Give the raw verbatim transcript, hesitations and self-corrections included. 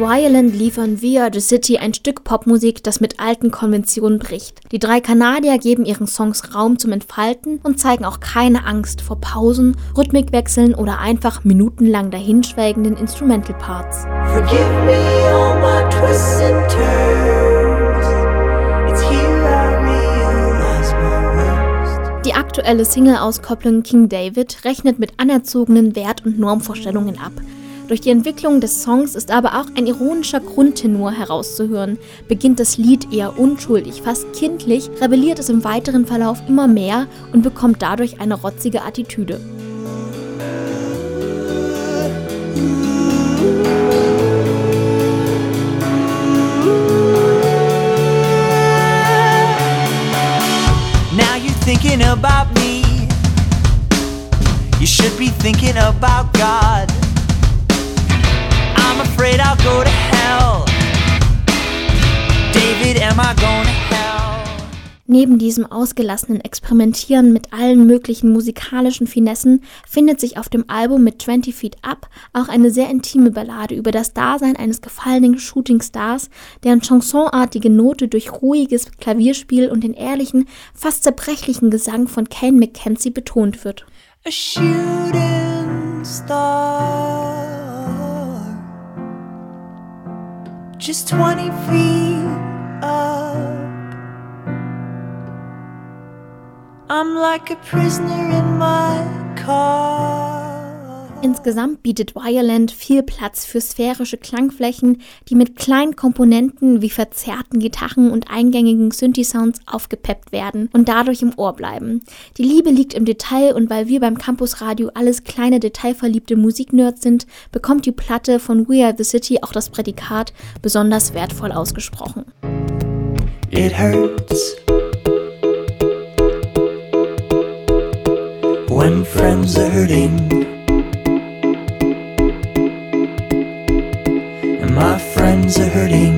Violent liefern We Are The City ein Stück Popmusik, das mit alten Konventionen bricht. Die drei Kanadier geben ihren Songs Raum zum Entfalten und zeigen auch keine Angst vor Pausen, Rhythmikwechseln oder einfach minutenlang dahinschwelgenden Instrumental-Parts. Forgive me all my twists and turns. It's here I realize my worst. Die aktuelle Single-Auskopplung King David rechnet mit anerzogenen Wert- und Normvorstellungen ab. Durch die Entwicklung des Songs ist aber auch ein ironischer Grundtenor herauszuhören. Beginnt das Lied eher unschuldig, fast kindlich, rebelliert es im weiteren Verlauf immer mehr und bekommt dadurch eine rotzige Attitüde. Now you're thinking about me. You should be thinking about God. I'm afraid I'll go to hell. David, am I going to hell? Neben diesem ausgelassenen Experimentieren mit allen möglichen musikalischen Finessen findet sich auf dem Album mit twenty Feet Up auch eine sehr intime Ballade über das Dasein eines gefallenen Shootingstars, deren chansonartige Note durch ruhiges Klavierspiel und den ehrlichen, fast zerbrechlichen Gesang von Kane McKenzie betont wird. A shooting star, just twenty feet up. I'm like a prisoner in my car. Insgesamt bietet Violent viel Platz für sphärische Klangflächen, die mit kleinen Komponenten wie verzerrten Gitarren und eingängigen Synthi-Sounds aufgepeppt werden und dadurch im Ohr bleiben. Die Liebe liegt im Detail und weil wir beim Campusradio alles kleine detailverliebte Musiknerds sind, bekommt die Platte von We Are The City auch das Prädikat besonders wertvoll ausgesprochen. It hurts when friends are hurting. My friends are hurting.